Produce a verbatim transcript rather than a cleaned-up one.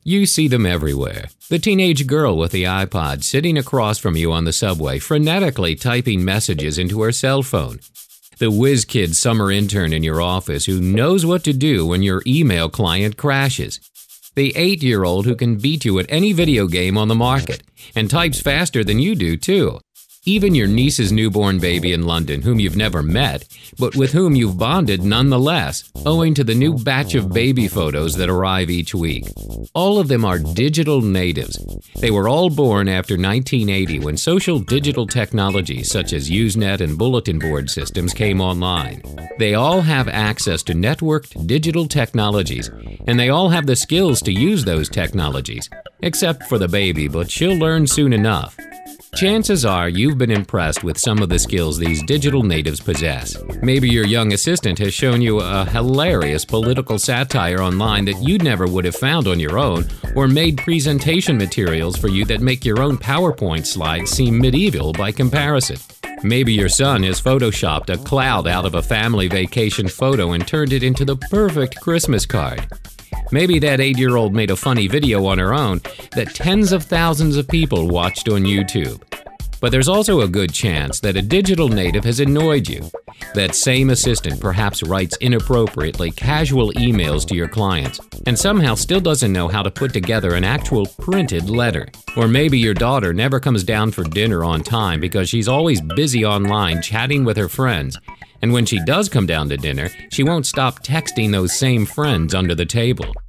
You see them everywhere. The teenage girl with the iPod sitting across from you on the subway, frenetically typing messages into her cell phone. The whiz kid summer intern in your office who knows what to do when your email client crashes. The eight-year-old who can beat you at any video game on the market, and types faster than you do, too. Even your niece's newborn baby in London, whom you've never met, but with whom you've bonded nonetheless, owing to the new batch of baby photos that arrive each week. All of them are digital natives. They were all born after nineteen eighty, when social digital technologies such as Usenet and bulletin board systems came online. They all have access to networked digital technologies, and they all have the skills to use those technologies, except for the baby, but she'll learn soon enough. Chances are you've been impressed with some of the skills these digital natives possess. Maybe your young assistant has shown you a hilarious political satire online that you never would have found on your own, or made presentation materials for you that make your own PowerPoint slides seem medieval by comparison. Maybe your son has photoshopped a cloud out of a family vacation photo and turned it into the perfect Christmas card. Maybe that eight-year-old made a funny video on her own that tens of thousands of people watched on YouTube. But there's also a good chance that a digital native has annoyed you. That same assistant perhaps writes inappropriately casual emails to your clients and somehow still doesn't know how to put together an actual printed letter. Or maybe your daughter never comes down for dinner on time because she's always busy online chatting with her friends. And when she does come down to dinner, she won't stop texting those same friends under the table.